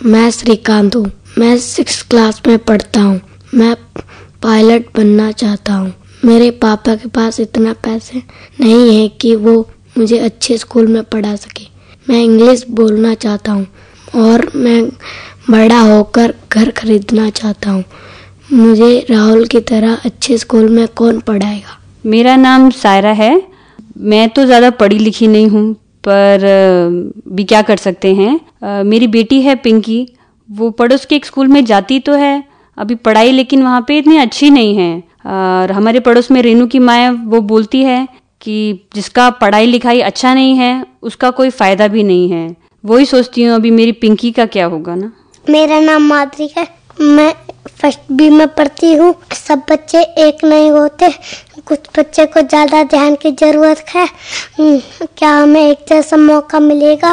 मैं श्रीकांत हूँ। मैं 6th क्लास में पढ़ता हूँ। मैं पायलट बनना चाहता हूँ। मेरे पापा के पास इतना पैसे नहीं है कि वो मुझे अच्छे स्कूल में पढ़ा सके। मैं इंग्लिश बोलना चाहता हूँ और मैं बड़ा होकर घर खरीदना चाहता हूँ। मुझे राहुल की तरह अच्छे स्कूल में कौन पढ़ाएगा। मेरा नाम सायरा है। मैं तो ज़्यादा पढ़ी लिखी नहीं हूँ, पर भी क्या कर सकते हैं। मेरी बेटी है पिंकी, वो पड़ोस के एक स्कूल में जाती तो है अभी पढ़ाई, लेकिन वहाँ पे इतनी अच्छी नहीं है। और हमारे पड़ोस में रेनू की माँ, वो बोलती है कि जिसका पढ़ाई लिखाई अच्छा नहीं है उसका कोई फ़ायदा भी नहीं है। वही सोचती हूँ अभी मेरी पिंकी का क्या होगा ना। मेरा नाम माधुरी है। मैं फर्स्ट बी में पढ़ती हूँ। सब बच्चे एक नहीं होते, कुछ बच्चे को ज़्यादा ध्यान की ज़रूरत है। क्या हमें एक जैसा मौका मिलेगा?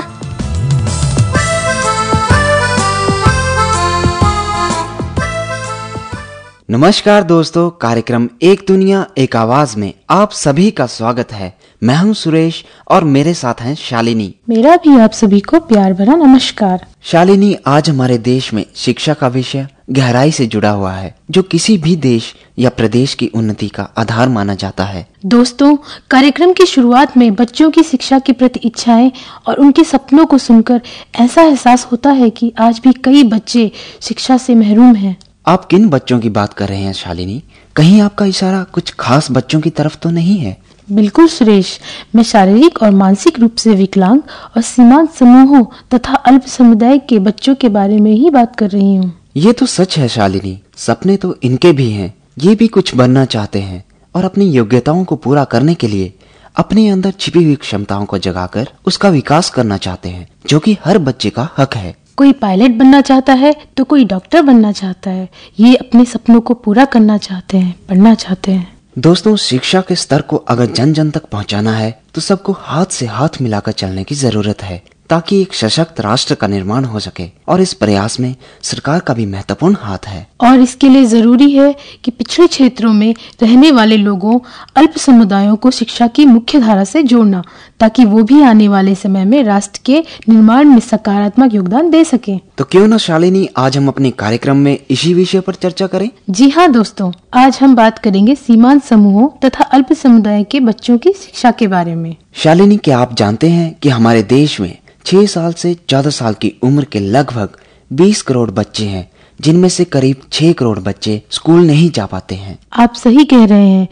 नमस्कार दोस्तों, कार्यक्रम एक दुनिया एक आवाज में आप सभी का स्वागत है। मैं हूं सुरेश और मेरे साथ हैं शालिनी। मेरा भी आप सभी को प्यार भरा नमस्कार। शालिनी, आज हमारे देश में शिक्षा का विषय गहराई से जुड़ा हुआ है, जो किसी भी देश या प्रदेश की उन्नति का आधार माना जाता है। दोस्तों, कार्यक्रम की शुरुआत में बच्चों की शिक्षा के प्रति इच्छाएं और उनके सपनों को सुनकर ऐसा एहसास होता है कि आज भी कई बच्चे शिक्षा से महरूम हैं। आप किन बच्चों की बात कर रहे हैं शालिनी? कहीं आपका इशारा कुछ खास बच्चों की तरफ तो नहीं है? बिल्कुल सुरेश, मैं शारीरिक और मानसिक रूप से विकलांग और सीमांत समूहों तथा अल्प समुदाय के बच्चों के बारे में ही बात कर रही हूँ। ये तो सच है शालिनी, सपने तो इनके भी हैं। ये भी कुछ बनना चाहते हैं और अपनी योग्यताओं को पूरा करने के लिए अपने अंदर छिपी हुई क्षमताओं को जगाकर उसका विकास करना चाहते हैं, जो कि हर बच्चे का हक है। कोई पायलट बनना चाहता है तो कोई डॉक्टर बनना चाहता है। ये अपने सपनों को पूरा करना चाहते हैं, पढ़ना चाहते हैं। दोस्तों, शिक्षा के स्तर को अगर जन जन तक पहुंचाना है तो सबको हाथ से हाथ मिलाकर चलने की जरूरत है, ताकि एक सशक्त राष्ट्र का निर्माण हो सके। और इस प्रयास में सरकार का भी महत्वपूर्ण हाथ है। और इसके लिए जरूरी है कि पिछड़े क्षेत्रों में रहने वाले लोगों, अल्प समुदायों को शिक्षा की मुख्य धारा से जोड़ना, ताकि वो भी आने वाले समय में राष्ट्र के निर्माण में सकारात्मक योगदान दे सके। तो क्यों न शालिनी, आज हम अपने कार्यक्रम में इसी विषय पर चर्चा करें। जी हाँ दोस्तों, आज हम बात करेंगे सीमांत समूहों तथा अल्प समुदाय के बच्चों की शिक्षा के बारे में। शालिनी, क्या आप जानते हैं कि हमारे देश में 6 साल से 14 साल की उम्र के लगभग 20 करोड़ बच्चे हैं, जिनमें से करीब 6 करोड़ बच्चे स्कूल नहीं जा पाते हैं। आप सही कह रहे हैं।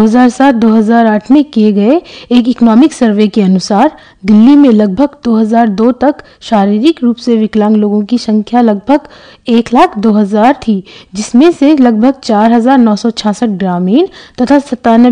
2007-2008 में किए गए एक इकोनॉमिक सर्वे के अनुसार दिल्ली में लगभग 2002 तक शारीरिक रूप से विकलांग लोगों की संख्या लगभग 1,02,000 थी, जिसमें से लगभग 4,966 ग्रामीण तथा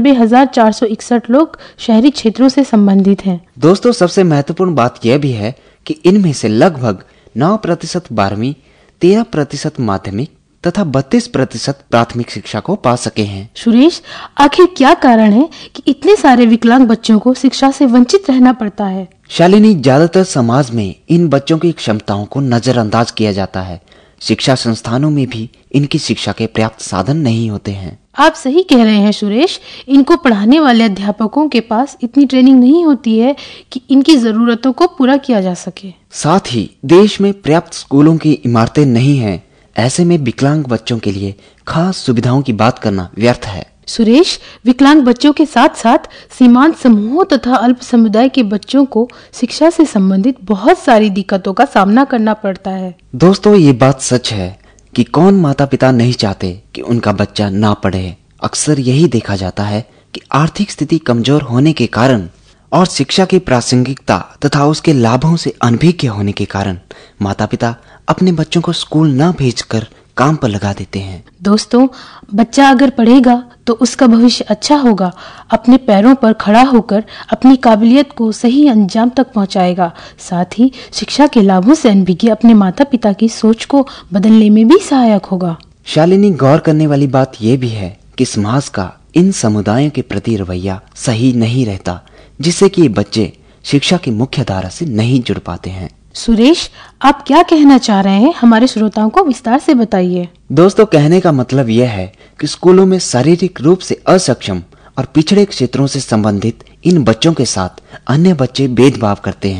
97,461 लोग शहरी क्षेत्रों से संबंधित हैं। दोस्तों, सबसे महत्वपूर्ण बात यह भी है कि इनमें से लगभग 9% 12वीं, 13% माध्यमिक तथा 32% प्राथमिक शिक्षा को पा सके हैं। सुरेश, आखिर क्या कारण है कि इतने सारे विकलांग बच्चों को शिक्षा से वंचित रहना पड़ता है? शालिनी, ज्यादातर समाज में इन बच्चों की क्षमताओं को नजरअंदाज किया जाता है। शिक्षा संस्थानों में भी इनकी शिक्षा के पर्याप्त साधन नहीं होते हैं। आप सही कह रहे हैं सुरेश। इनको पढ़ाने वाले अध्यापकों के पास इतनी ट्रेनिंग नहीं होती है कि इनकी जरूरतों को पूरा किया जा सके। साथ ही देश में पर्याप्त स्कूलों की इमारतें नहीं हैं। ऐसे में विकलांग बच्चों के लिए खास सुविधाओं की बात करना व्यर्थ है। सुरेश, विकलांग बच्चों के साथ साथ सीमांत समूहों तथा अल्प समुदाय के बच्चों को शिक्षा से संबंधित बहुत सारी दिक्कतों का सामना करना पड़ता है। दोस्तों, ये बात सच है कि कौन माता पिता नहीं चाहते कि उनका बच्चा ना पढ़े। अक्सर यही देखा जाता है कि आर्थिक स्थिति कमजोर होने के कारण और शिक्षा की प्रासंगिकता तथा उसके लाभों से अनभिज्ञ होने के कारण माता पिता अपने बच्चों को स्कूल न भेजकर काम पर लगा देते हैं। दोस्तों, बच्चा अगर पढ़ेगा तो उसका भविष्य अच्छा होगा, अपने पैरों पर खड़ा होकर अपनी काबिलियत को सही अंजाम तक पहुंचाएगा। साथ ही शिक्षा के लाभों से अनभिज्ञ अपने माता पिता की सोच को बदलने में भी सहायक होगा। शालिनी, गौर करने वाली बात यह भी है कि समाज का इन समुदायों के प्रति रवैया सही नहीं रहता, जिससे कि ये बच्चे शिक्षा की मुख्य धारा से नहीं जुड़ पाते हैं। सुरेश, आप क्या कहना चाह रहे हैं? हमारे श्रोताओं को विस्तार से बताइए। दोस्तों, कहने का मतलब यह है कि स्कूलों में शारीरिक रूप से असक्षम और पिछड़े क्षेत्रों से संबंधित इन बच्चों के साथ अन्य बच्चे भेदभाव करते हैं,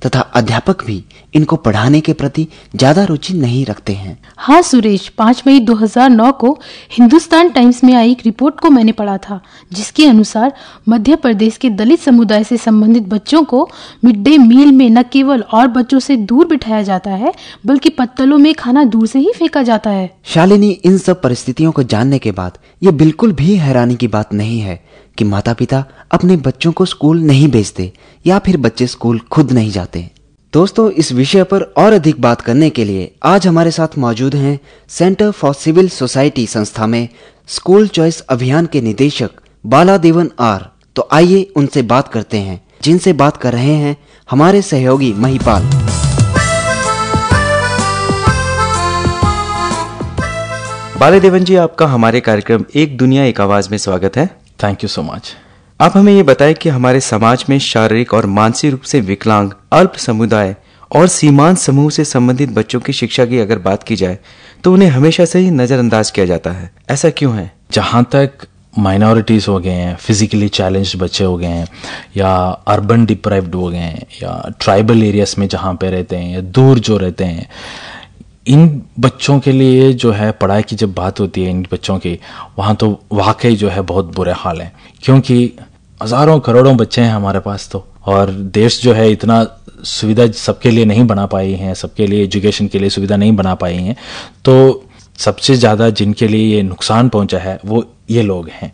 तथा अध्यापक भी इनको पढ़ाने के प्रति ज्यादा रुचि नहीं रखते हैं। हाँ सुरेश, 5 मई 2009 को हिंदुस्तान टाइम्स में आई एक रिपोर्ट को मैंने पढ़ा था, जिसके अनुसार मध्य प्रदेश के दलित समुदाय से संबंधित बच्चों को मिड डे मील में न केवल और बच्चों से दूर बिठाया जाता है, बल्कि पत्तलों में खाना दूर से ही फेंका जाता है। शालिनी, इन सब परिस्थितियों को जानने के बाद ये बिल्कुल भी हैरानी की बात नहीं है कि माता पिता अपने बच्चों को स्कूल नहीं भेजते या फिर बच्चे स्कूल खुद नहीं जाते। दोस्तों, इस विषय पर और अधिक बात करने के लिए आज हमारे साथ मौजूद हैं सेंटर फॉर सिविल सोसाइटी संस्था में स्कूल चॉइस अभियान के निदेशक बालादेवन आर। तो आइए उनसे बात करते हैं, जिनसे बात कर रहे हैं हमारे सहयोगी महिपाल। बालादेवन जी, आपका हमारे कार्यक्रम एक दुनिया एक आवाज में स्वागत है। Thank you so much. आप हमें ये बताएं कि हमारे समाज में शारीरिक और मानसिक रूप से विकलांग, अल्प समुदाय और सीमांत समूह से संबंधित बच्चों की शिक्षा की अगर बात की जाए तो उन्हें हमेशा से ही नजरअंदाज किया जाता है, ऐसा क्यों है? जहाँ तक माइनॉरिटीज हो गए हैं, फिजिकली चैलेंज्ड बच्चे हो गए हैं, या अर्बन डिप्राइव्ड हो गए हैं, या ट्राइबल एरियाज में जहाँ पे रहते हैं या दूर जो रहते हैं, इन बच्चों के लिए जो है पढ़ाई की जब बात होती है इन बच्चों की, वहाँ तो वाकई जो है बहुत बुरे हाल है, क्योंकि हजारों करोड़ों बच्चे हैं हमारे पास तो, और देश जो है इतना सुविधा सबके लिए नहीं बना पाई है, सबके लिए एजुकेशन के लिए सुविधा नहीं बना पाई हैं, तो सबसे ज़्यादा जिनके लिए ये नुकसान पहुंचा है वो ये लोग हैं।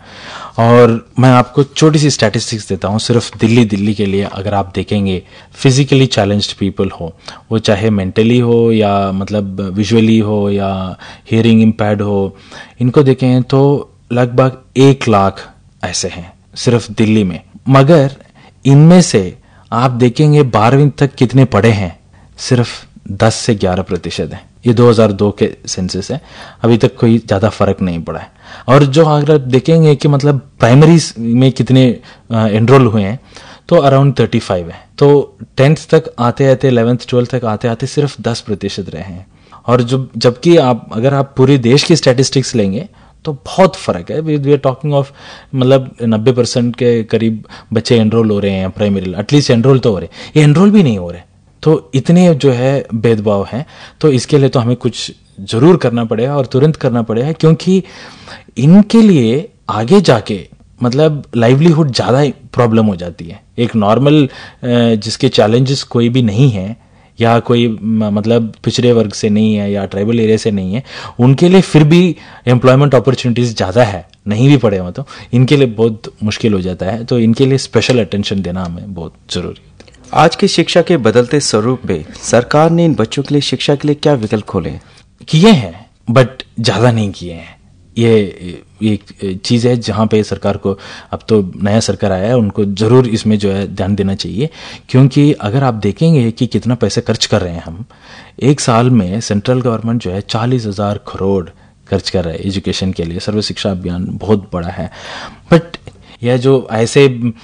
और मैं आपको छोटी सी स्टैटिस्टिक्स देता हूँ, सिर्फ दिल्ली के लिए अगर आप देखेंगे, फिजिकली चैलेंज्ड पीपल हो, वो चाहे मेंटली हो या मतलब विजुअली हो या हियरिंग इम्पेयर्ड हो, इनको देखें तो लगभग 1 लाख ऐसे हैं सिर्फ दिल्ली में। मगर इनमें से आप देखेंगे 12वीं तक कितने पढ़े हैं, सिर्फ 10 से 11% है। ये 2002 के सेंसस है, अभी तक कोई ज़्यादा फर्क नहीं पड़ा है। और जो अगर आप देखेंगे कि मतलब प्राइमरी में कितने एनरोल हुए हैं, तो अराउंड 35 है। तो 10th तक आते आते 11th 12th तक आते आते सिर्फ 10% रहे हैं। और जबकि अगर आप पूरे देश की स्टैटिस्टिक्स लेंगे तो बहुत फर्क है। वी आर टॉकिंग ऑफ मतलब 90% के करीब बच्चे एनरोल हो रहे हैं प्राइमरी, एटलीस्ट एनरोल तो हो रहे हैं, ये एनरोल भी नहीं हो रहे। तो इतने जो है भेदभाव हैं, तो इसके लिए तो हमें कुछ जरूर करना पड़ेगा और तुरंत करना पड़ेगा, क्योंकि इनके लिए आगे जाके मतलब लाइवलीहुड ज़्यादा प्रॉब्लम हो जाती है। एक नॉर्मल जिसके चैलेंजेस कोई भी नहीं है या कोई मतलब पिछड़े वर्ग से नहीं है या ट्राइबल एरिया से नहीं है, उनके लिए फिर भी एम्प्लॉयमेंट अपॉर्चुनिटीज़ ज़्यादा है, नहीं भी पड़े हो तो इनके लिए बहुत मुश्किल हो जाता है। तो इनके लिए स्पेशल अटेंशन देना हमें बहुत ज़रूरी है। आज की शिक्षा के बदलते स्वरूप पे सरकार ने इन बच्चों के लिए शिक्षा के लिए क्या विकल्प खोले? किए हैं, बट ज़्यादा नहीं किए हैं। ये एक चीज़ है जहाँ पे सरकार को, अब तो नया सरकार आया है, उनको ज़रूर इसमें जो है ध्यान देना चाहिए, क्योंकि अगर आप देखेंगे कि कितना पैसे खर्च कर रहे हैं हम, एक साल में सेंट्रल गवर्नमेंट जो है 40,000 करोड़ खर्च कर रहा है एजुकेशन के लिए। सर्व शिक्षा अभियान बहुत बड़ा है, बट या जो ऐसे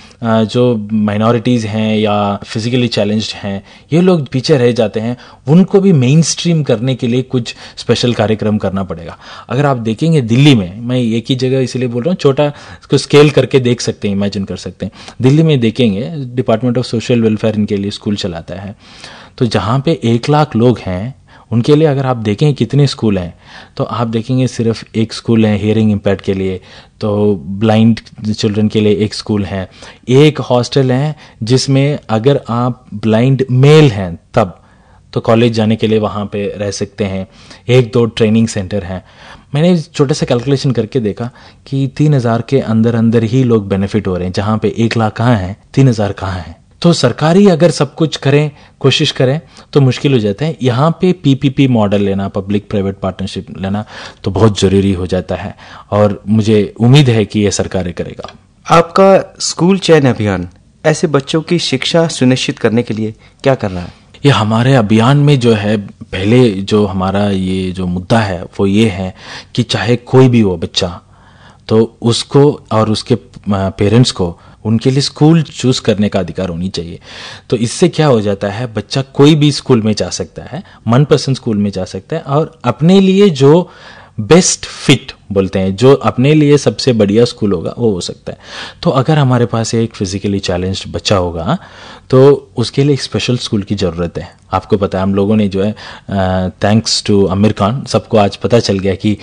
जो माइनॉरिटीज़ हैं या फिजिकली चैलेंज्ड हैं, ये लोग पीछे रह जाते हैं, उनको भी मेन स्ट्रीम करने के लिए कुछ स्पेशल कार्यक्रम करना पड़ेगा। अगर आप देखेंगे दिल्ली में, मैं एक ही जगह इसलिए बोल रहा हूँ, छोटा इसको स्केल करके देख सकते हैं, इमेजिन कर सकते हैं। दिल्ली में देखेंगे डिपार्टमेंट ऑफ सोशल वेलफेयर इनके लिए स्कूल चलाता है, तो जहाँ पे 1 लाख लोग हैं उनके लिए अगर आप देखें कितने स्कूल हैं, तो आप देखेंगे सिर्फ एक स्कूल है हियरिंग इम्पेयर्ड के लिए, तो ब्लाइंड चिल्ड्रन के लिए एक स्कूल है, एक हॉस्टल है जिसमें अगर आप ब्लाइंड मेल हैं तब तो कॉलेज जाने के लिए वहाँ पे रह सकते हैं, 1-2 ट्रेनिंग सेंटर हैं। मैंने छोटे से कैलकुलेशन करके देखा कि 3,000 के अंदर ही लोग बेनिफिट हो रहे हैं, जहाँ पे 1 लाख कहाँ है, 3,000 कहाँ है। तो सरकारी अगर सब कुछ करें, कोशिश करें तो मुश्किल हो जाता है। यहाँ पे PPP मॉडल लेना, पब्लिक प्राइवेट पार्टनरशिप लेना तो बहुत ज़रूरी हो जाता है, और मुझे उम्मीद है कि यह सरकार करेगा। आपका स्कूल चयन अभियान ऐसे बच्चों की शिक्षा सुनिश्चित करने के लिए क्या कर रहा है? ये हमारे अभियान में जो है, पहले जो हमारा ये जो मुद्दा है वो ये है कि चाहे कोई भी हो बच्चा, तो उसको और उसके पेरेंट्स को उनके लिए स्कूल चूज करने का अधिकार होनी चाहिए। तो इससे क्या हो जाता है, बच्चा कोई भी स्कूल में जा सकता है, मनपसंद स्कूल में जा सकता है, और अपने लिए जो बेस्ट फिट बोलते हैं, जो अपने लिए सबसे बढ़िया स्कूल होगा वो हो सकता है। तो अगर हमारे पास एक फिजिकली चैलेंज्ड बच्चा होगा तो उसके लिए एक स्पेशल स्कूल की ज़रूरत है। आपको पता है हम लोगों ने जो है थैंक्स टू आमिर खान सबको आज पता चल गया कि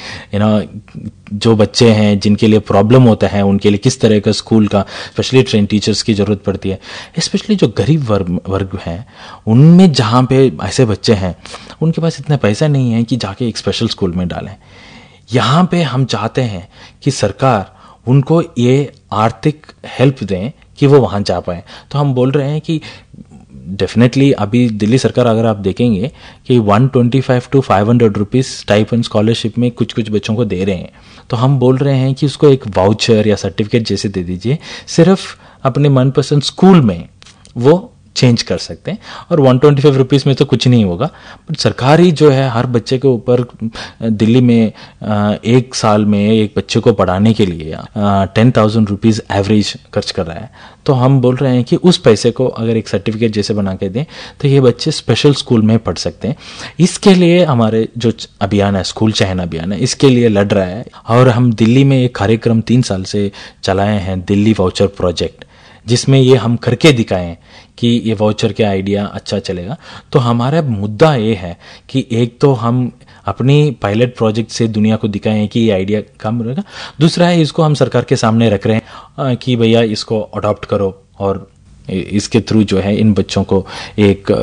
जो बच्चे हैं जिनके लिए प्रॉब्लम होता है उनके लिए किस तरह का स्कूल का स्पेशली ट्रेन टीचर्स की ज़रूरत पड़ती है। स्पेशली जो गरीब वर्ग हैं उनमें जहाँ पे ऐसे बच्चे हैं उनके पास इतना पैसा नहीं है कि जाके एक स्पेशल स्कूल में डालें। यहाँ पे हम चाहते हैं कि सरकार उनको ये आर्थिक हेल्प दें कि वो वहाँ जा पाएँ। तो हम बोल रहे हैं कि डेफिनेटली अभी दिल्ली सरकार अगर आप देखेंगे कि 125 to 500 रुपीज़ स्टाइपेंड स्कॉलरशिप में कुछ बच्चों को दे रहे हैं। तो हम बोल रहे हैं कि उसको एक वाउचर या सर्टिफिकेट जैसे दे दीजिए, सिर्फ अपने मनपसंद स्कूल में वो चेंज कर सकते हैं। और 125 रुपीज़ में तो कुछ नहीं होगा, बट सरकारी जो है हर बच्चे के ऊपर दिल्ली में एक साल में एक बच्चे को पढ़ाने के लिए 10,000 रुपीज़ एवरेज खर्च कर रहा है। तो हम बोल रहे हैं कि उस पैसे को अगर एक सर्टिफिकेट जैसे बना के दें तो ये बच्चे स्पेशल स्कूल में पढ़ सकते हैं। इसके लिए हमारे जो अभियान है, स्कूल चयन अभियान है, इसके लिए लड़ रहा है। और हम दिल्ली में एक कार्यक्रम 3 साल से चलाए हैं, दिल्ली वाउचर प्रोजेक्ट, जिसमें ये हम करके दिखाएं कि ये वाउचर का आइडिया अच्छा चलेगा। तो हमारा मुद्दा ये है कि एक तो हम अपनी पायलट प्रोजेक्ट से दुनिया को दिखाएं कि ये आइडिया काम रहेगा, दूसरा है इसको हम सरकार के सामने रख रहे हैं कि भैया इसको अडॉप्ट करो और इसके थ्रू जो है इन बच्चों को एक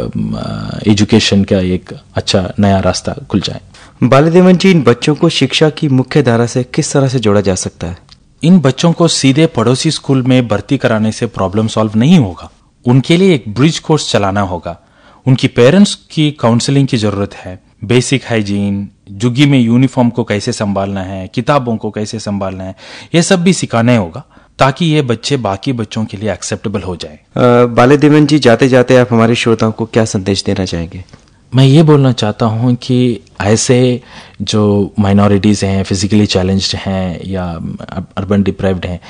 एजुकेशन का एक अच्छा नया रास्ता खुल जाए। बालादेवन जी, इन बच्चों को शिक्षा की मुख्य धारा से किस तरह से जोड़ा जा सकता है? इन बच्चों को सीधे पड़ोसी स्कूल में भर्ती कराने से प्रॉब्लम सॉल्व नहीं होगा। उनके लिए एक ब्रिज कोर्स चलाना होगा। उनकी पेरेंट्स की काउंसलिंग की जरूरत है। बेसिक हाइजीन, जुग्गी में यूनिफॉर्म को कैसे संभालना है, किताबों को कैसे संभालना है, ये सब भी सिखाना होगा ताकि ये बच्चे बाकी बच्चों के लिए एक्सेप्टेबल हो जाए। बालादेवन जी, जाते जाते आप हमारे श्रोताओं को क्या संदेश देना चाहेंगे? मैं ये बोलना चाहता हूँ कि ऐसे जो माइनॉरिटीज़ हैं, फिजिकली चैलेंज्ड हैं या अर्बन डिप्राइव्ड हैं,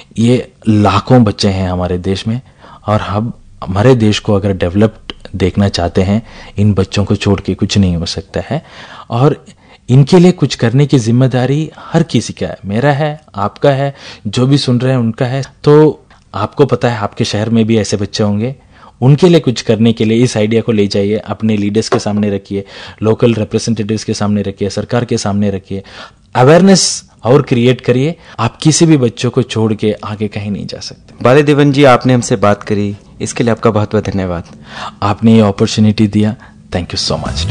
ये लाखों बच्चे हैं हमारे देश में। और हम हमारे देश को अगर डेवलप्ड देखना चाहते हैं, इन बच्चों को छोड़ के कुछ नहीं हो सकता है। और इनके लिए कुछ करने की जिम्मेदारी हर किसी का है, मेरा है, आपका है, जो भी सुन रहे हैं उनका है। तो आपको पता है आपके शहर में भी ऐसे बच्चे होंगे, उनके लिए कुछ करने के लिए इस आइडिया को ले जाइए, अपने लीडर्स के सामने रखिए, लोकल रिप्रेजेंटेटिव्स के सामने रखिए, सरकार के सामने रखिए, अवेयरनेस और क्रिएट करिए। आप किसी भी बच्चों को छोड़ के आगे कहीं नहीं जा सकते। बालादेवन जी, आपने हमसे बात करी, इसके लिए आपका बहुत बहुत धन्यवाद। आपने ये अपॉर्चुनिटी दिया, थैंक यू सो मच।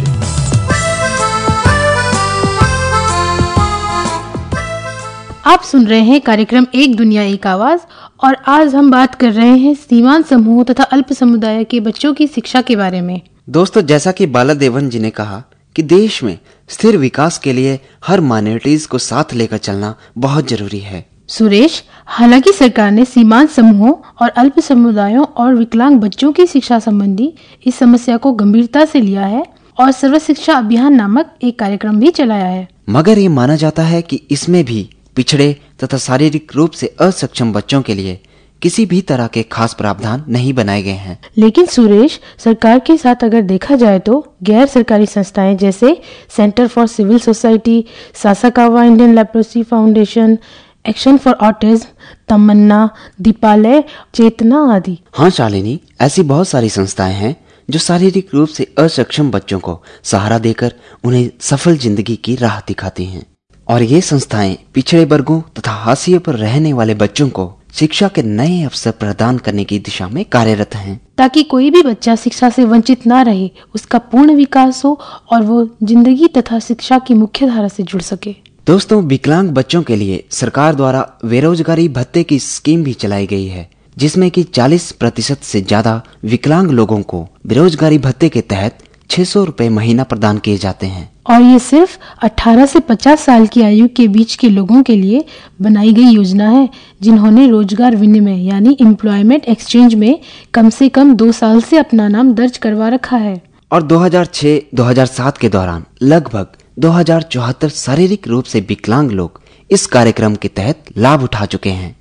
आप सुन रहे हैं कार्यक्रम एक दुनिया एक आवाज, और आज हम बात कर रहे हैं सीमांत समूह तथा अल्प समुदाय के बच्चों की शिक्षा के बारे में। दोस्तों, जैसा कि बालादेवन जी ने कहा कि देश में स्थिर विकास के लिए हर माइनॉरिटीज को साथ लेकर चलना बहुत जरूरी है। सुरेश, हालांकि सरकार ने सीमांत समूहों और अल्प समुदायों और विकलांग बच्चों की शिक्षा संबंधी इस समस्या को गंभीरता से लिया है और सर्व शिक्षा अभियान नामक एक कार्यक्रम भी चलाया है, मगर ये माना जाता है कि इसमें भी पिछड़े तथा शारीरिक रूप से असक्षम बच्चों के लिए किसी भी तरह के खास प्रावधान नहीं बनाए गए हैं। लेकिन सुरेश, सरकार के साथ अगर देखा जाए तो गैर सरकारी संस्थाएं जैसे centre for civil society, Sasakawa Indian leprosy foundation, action for autism, Tamanna, Deepalaya, Chetna आदि। हाँ शालिनी, ऐसी बहुत सारी संस्थाएं हैं जो शारीरिक रूप से असक्षम बच्चों को सहारा देकर उन्हें सफल जिंदगी की राह दिखाती हैं। और ये संस्थाएं पिछड़े वर्गों तथा हाशिए पर रहने वाले बच्चों को शिक्षा के नए अवसर प्रदान करने की दिशा में कार्यरत हैं, ताकि कोई भी बच्चा शिक्षा से वंचित ना रहे, उसका पूर्ण विकास हो और वो जिंदगी तथा शिक्षा की मुख्य धारा से जुड़ सके। दोस्तों, विकलांग बच्चों के लिए सरकार द्वारा बेरोजगारी भत्ते की स्कीम भी चलाई गई है, जिसमें कि 40% से ज्यादा विकलांग लोगों को बेरोजगारी भत्ते के तहत 600 रुपए महीना प्रदान किए जाते हैं। और ये सिर्फ 18 से 50 साल की आयु के बीच के लोगों के लिए बनाई गई योजना है, जिन्होंने रोजगार विनिमय यानी एम्प्लॉयमेंट एक्सचेंज में कम से कम 2 साल से अपना नाम दर्ज करवा रखा है। और 2006-2007 के दौरान लगभग 2074 शारीरिक रूप से विकलांग लोग इस कार्यक्रम के तहत लाभ उठा चुके हैं।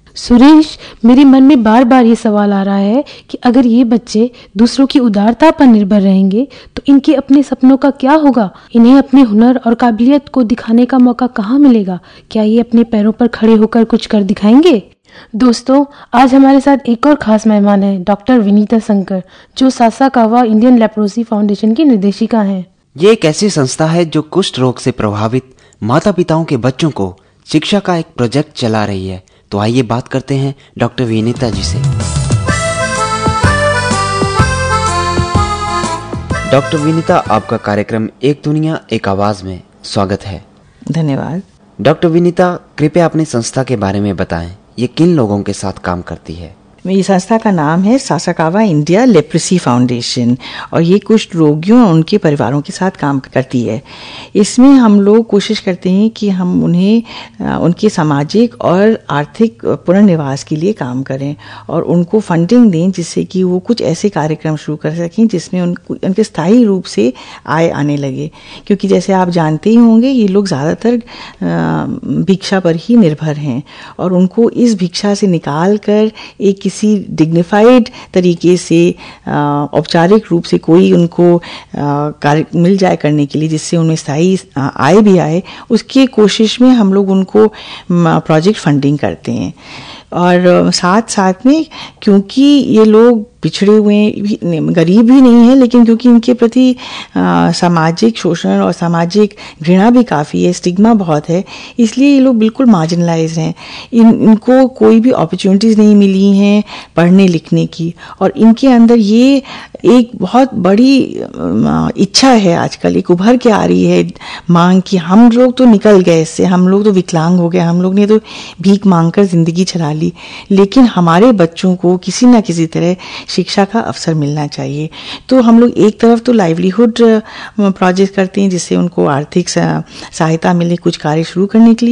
सुरेश, मेरे मन में बार बार ये सवाल आ रहा है कि अगर ये बच्चे दूसरों की उदारता पर निर्भर रहेंगे तो इनके अपने सपनों का क्या होगा? इन्हें अपने हुनर और काबिलियत को दिखाने का मौका कहाँ मिलेगा? क्या ये अपने पैरों पर खड़े होकर कुछ कर दिखाएंगे? दोस्तों, आज हमारे साथ एक और खास मेहमान है, डॉक्टर विनीता शंकर, जो सासाकावा इंडियन लेप्रोसी फाउंडेशन की निर्देशिका हैं। ये एक ऐसी संस्था है जो कुष्ठ रोग से प्रभावित माता पिताओं के बच्चों को शिक्षा का एक प्रोजेक्ट चला रही है। तो आइए बात करते हैं डॉक्टर विनीता जी से। डॉक्टर विनीता, आपका कार्यक्रम एक दुनिया एक आवाज में स्वागत है। धन्यवाद। डॉक्टर विनीता, कृपया अपनी संस्था के बारे में बताएं। ये किन लोगों के साथ काम करती है? मेरी संस्था का नाम है सासाकावा इंडिया लेप्रोसी फाउंडेशन और ये कुष्ठ रोगियों और उनके परिवारों के साथ काम करती है। इसमें हम लोग कोशिश करते हैं कि हम उन्हें उनके सामाजिक और आर्थिक पुनर्निवास के लिए काम करें और उनको फंडिंग दें, जिससे कि वो कुछ ऐसे कार्यक्रम शुरू कर सकें जिसमें उनके स्थायी रूप से आय आने लगे। क्योंकि जैसे आप जानते ही होंगे, ये लोग ज़्यादातर भिक्षा पर ही निर्भर हैं और उनको इस भिक्षा से निकाल कर एक किसी डिग्निफाइड तरीके से औपचारिक रूप से कोई उनको कार्य मिल जाए करने के लिए, जिससे उनमें स्थायी आय भी आए, उसकी कोशिश में हम लोग उनको प्रोजेक्ट फंडिंग करते हैं। और साथ साथ में क्योंकि ये लोग पिछड़े हुए गरीब भी नहीं है, लेकिन क्योंकि इनके प्रति सामाजिक शोषण और सामाजिक घृणा भी काफ़ी है, स्टिग्मा बहुत है, इसलिए ये लोग बिल्कुल मार्जिनलाइज हैं। इनको कोई भी अपॉर्चुनिटीज़ नहीं मिली हैं पढ़ने लिखने की और इनके अंदर ये एक बहुत बड़ी इच्छा है, आजकल एक उभर के आ रही है मांग कि हम लोग तो निकल गए इससे, हम लोग तो विकलांग हो गए, हम लोग ने तो भीख मांगकर ज़िंदगी चला ली, लेकिन हमारे बच्चों को किसी न किसी तरह शिक्षा का अवसर मिलना चाहिए। तो हम लोग एक तरफ तो लाइवलीहुड प्रोजेक्ट करते हैं जिससे उनको आर्थिक सहायता मिले कुछ कार्य शुरू करने के लिए।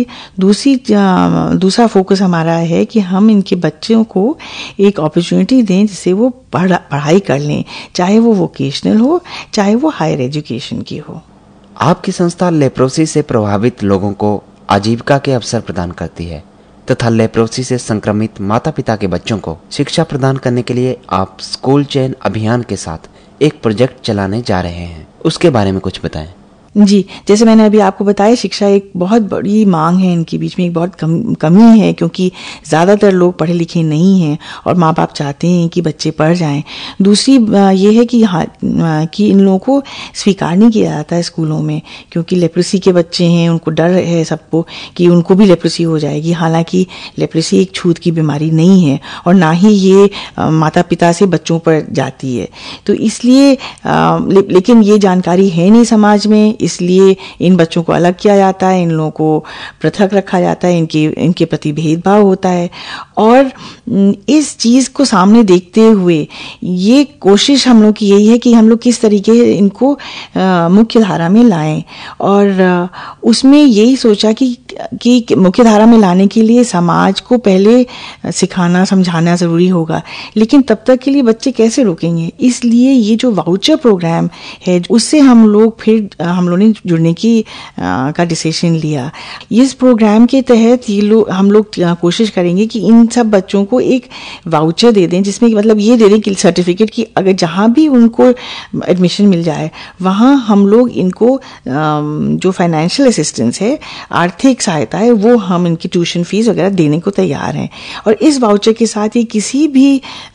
दूसरा फोकस हमारा है कि हम इनके बच्चों को एक अपॉर्चुनिटी दें जिससे वो पढ़ाई कर लें, चाहे वो वोकेशनल हो चाहे वो हायर एजुकेशन की हो। आपकी संस्था लेप्रोसी से प्रभावित लोगों को आजीविका के अवसर प्रदान करती है तथा लेप्रोसी से संक्रमित माता पिता के बच्चों को शिक्षा प्रदान करने के लिए आप स्कूल चयन अभियान के साथ एक प्रोजेक्ट चलाने जा रहे हैं। उसके बारे में कुछ बताएं। जी, जैसे मैंने अभी आपको बताया, शिक्षा एक बहुत बड़ी मांग है, इनके बीच में एक बहुत कमी है क्योंकि ज़्यादातर लोग पढ़े लिखे नहीं हैं और माँ बाप चाहते हैं कि बच्चे पढ़ जाएं। दूसरी ये है कि इन लोगों को स्वीकार नहीं किया जाता है स्कूलों में, क्योंकि लेप्रोसी के बच्चे हैं, उनको डर है सबको कि उनको भी लेप्रोसी हो जाएगी। हालांकि लेप्रोसी एक छूत की बीमारी नहीं है और ना ही ये माता पिता से बच्चों पर जाती है, तो इसलिए लेकिन ये जानकारी है नहीं समाज में, इसलिए इन बच्चों को अलग किया जाता है, इन लोगों को पृथक रखा जाता है, इनके प्रति भेदभाव होता है। और इस चीज़ को सामने देखते हुए ये कोशिश हम लोग की यही है कि हम लोग किस तरीके से इनको मुख्य धारा में लाएं। और उसमें यही सोचा कि मुख्य धारा में लाने के लिए समाज को पहले सिखाना समझाना ज़रूरी होगा, लेकिन तब तक के लिए बच्चे कैसे रुकेंगे। इसलिए ये जो वाउचर प्रोग्राम है उससे हम लोगों ने जुड़ने की का डिसीजन लिया। इस प्रोग्राम के तहत हम लोग कोशिश करेंगे कि इन सब बच्चों को एक वाउचर दे दें, जिसमें मतलब ये दे दें कि सर्टिफिकेट कि अगर जहाँ भी उनको एडमिशन मिल जाए वहाँ हम लोग इनको जो फाइनेंशियल असिस्टेंस है, आर्थिक सहायता है, वो हम इनकी ट्यूशन फीस वगैरह देने को तैयार हैं। और इस वाउचर के साथ ये किसी भी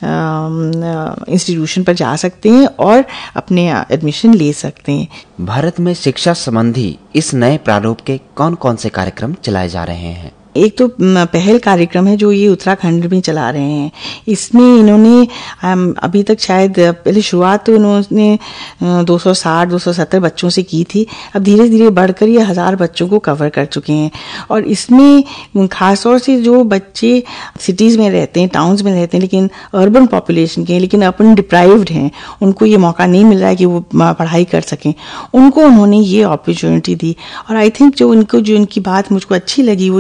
इंस्टीट्यूशन पर जा सकते हैं और अपने एडमिशन ले सकते हैं। भारत में शिक्षा संबंधी इस नए प्रारूप के कौन कौन से कार्यक्रम चलाए जा रहे हैं? एक तो पहल कार्यक्रम है जो ये उत्तराखंड में चला रहे हैं। इसमें इन्होंने अभी तक शायद पहले शुरुआत तो इन्होंने 260-270 बच्चों से की थी, अब धीरे धीरे बढ़कर ये 1000 बच्चों को कवर कर चुके हैं। और इसमें खासतौर से जो बच्चे सिटीज़ में रहते हैं, टाउन्स में रहते हैं, लेकिन अर्बन पॉपुलेशन के हैं, लेकिन अर्बन डिप्राइव्ड हैं, उनको ये मौका नहीं मिल रहा है कि वो पढ़ाई कर सकें, उनको उन्होंने ये अपॉर्चुनिटी दी। और आई थिंक जो इनकी बात मुझको अच्छी लगी वो ये था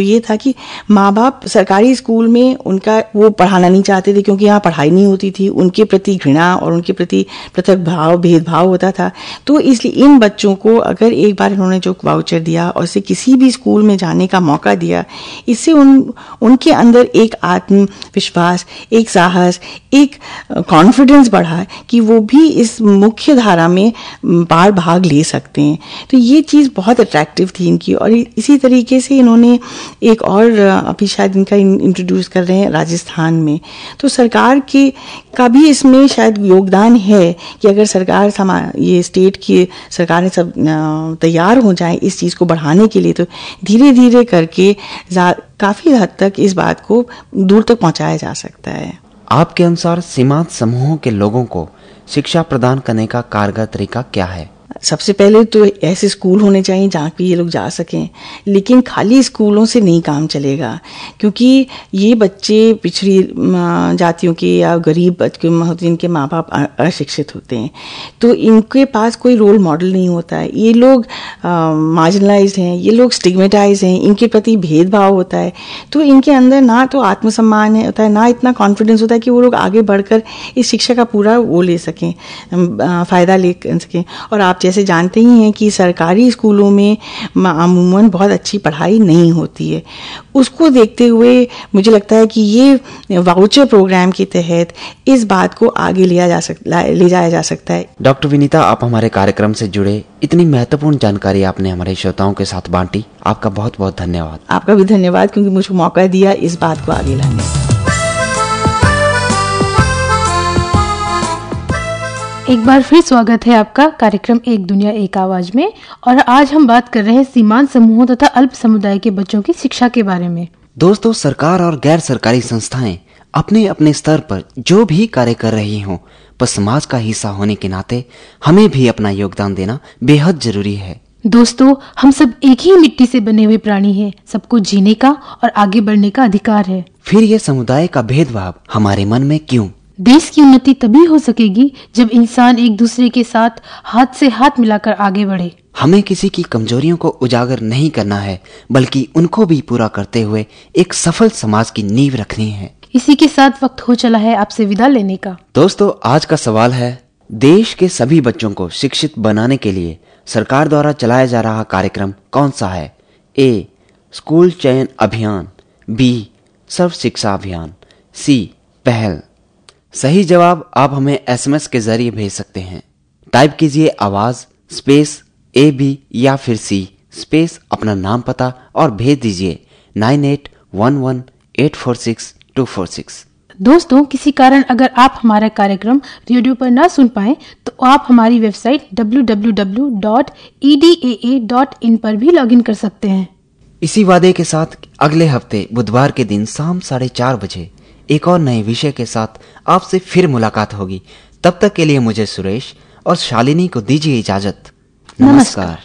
कि माँ बाप सरकारी स्कूल में उनका वो पढ़ाना नहीं चाहते थे क्योंकि यहाँ पढ़ाई नहीं होती थी, उनके प्रति घृणा और उनके प्रति पृथक भाव भेदभाव होता था। तो इसलिए इन बच्चों को अगर एक बार इन्होंने जो वाउचर दिया और इसे किसी भी स्कूल में जाने का मौका दिया, इससे उनके अंदर एक आत्मविश्वास, एक साहस, एक कॉन्फिडेंस बढ़ा कि वो भी इस मुख्य धारा में बार भाग ले सकते हैं। तो ये चीज़ बहुत अट्रैक्टिव थी इनकी। और इसी तरीके से इन्होंने एक और अभी शायद इनका इंट्रोड्यूस कर रहे हैं राजस्थान में। तो सरकार का भी इसमें शायद योगदान है कि अगर सरकार ये स्टेट की सरकारें सब तैयार हो जाए इस चीज़ को बढ़ाने के लिए, तो धीरे धीरे करके काफ़ी हद तक इस बात को दूर तक पहुंचाया जा सकता है। आपके अनुसार सीमांत समूहों के लोगों को शिक्षा प्रदान करने का कारगर तरीका क्या है? सबसे पहले तो ऐसे स्कूल होने चाहिए जहाँ पे ये लोग जा सकें, लेकिन खाली स्कूलों से नहीं काम चलेगा क्योंकि ये बच्चे पिछड़ी जातियों के या गरीब जिनके माँ बाप अशिक्षित होते हैं, तो इनके पास कोई रोल मॉडल नहीं होता है। ये लोग मार्जिनलाइज्ड हैं, ये लोग स्टिग्मेटाइज हैं, इनके प्रति भेदभाव होता है। तो इनके अंदर ना तो आत्मसम्मान होता है, ना इतना कॉन्फिडेंस होता है कि वो लोग आगे बढ़कर इस शिक्षा का पूरा वो ले सकें, फ़ायदा ले सकें। और आप जैसे जानते ही हैं कि सरकारी स्कूलों में अमूमन बहुत अच्छी पढ़ाई नहीं होती है। उसको देखते हुए मुझे लगता है कि ये वाउचर प्रोग्राम के तहत इस बात को आगे ले जाया जा सकता है। डॉक्टर विनीता, आप हमारे कार्यक्रम से जुड़े, इतनी महत्वपूर्ण जानकारी आपने हमारे श्रोताओं के साथ बांटी, आपका बहुत बहुत धन्यवाद। आपका भी धन्यवाद क्योंकि मुझे मौका दिया इस बात को आगे लाने का। एक बार फिर स्वागत है आपका कार्यक्रम एक दुनिया एक आवाज में। और आज हम बात कर रहे हैं सीमांत समूहों तथा अल्प समुदाय के बच्चों की शिक्षा के बारे में। दोस्तों, सरकार और गैर सरकारी संस्थाएं अपने अपने स्तर पर जो भी कार्य कर रही हों, पर समाज का हिस्सा होने के नाते हमें भी अपना योगदान देना बेहद जरूरी है। दोस्तों, हम सब एक ही मिट्टी से बने हुए प्राणी हैं, सबको जीने का और आगे बढ़ने का अधिकार है। फिर ये समुदाय का भेदभाव हमारे मन में क्यों? देश की उन्नति तभी हो सकेगी जब इंसान एक दूसरे के साथ हाथ से हाथ मिलाकर आगे बढ़े। हमें किसी की कमजोरियों को उजागर नहीं करना है, बल्कि उनको भी पूरा करते हुए एक सफल समाज की नींव रखनी है। इसी के साथ वक्त हो चला है आपसे विदा लेने का। दोस्तों, आज का सवाल है, देश के सभी बच्चों को शिक्षित बनाने के लिए सरकार द्वारा चलाया जा रहा कार्यक्रम कौन सा है? ए, स्कूल चयन अभियान, बी, सर्व शिक्षा अभियान, सी, पहल। सही जवाब आप हमें SMS के जरिए भेज सकते हैं। टाइप कीजिए आवाज स्पेस AB या फिर C स्पेस अपना नाम पता और भेज दीजिए 9811846246। दोस्तों, किसी कारण अगर आप हमारा कार्यक्रम रेडियो पर ना सुन पाए तो आप हमारी वेबसाइट www.edaa.in पर भी लॉगिन कर सकते हैं। इसी वादे के साथ अगले हफ्ते बुधवार के दिन शाम 4:30 बजे एक और नए विषय के साथ आपसे फिर मुलाकात होगी। तब तक के लिए मुझे सुरेश और शालिनी को दीजिए इजाजत। नमस्कार।